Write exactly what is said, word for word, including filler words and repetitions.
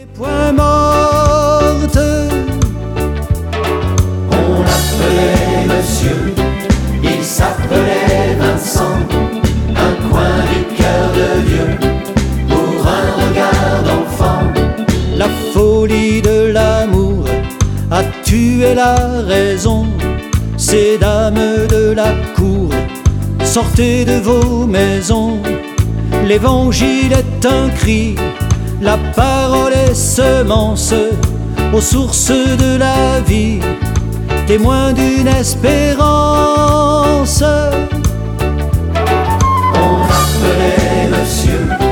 Point morte. On l'appelait monsieur, il s'appelait Vincent, un coin du cœur de Dieu, pour un regard d'enfant. La folie de l'amour a tué la raison. Ces dames de la cour, sortez de vos maisons. L'évangile est un cri, la parole est semence, aux sources de la vie, témoin d'une espérance. On l'appelait monsieur,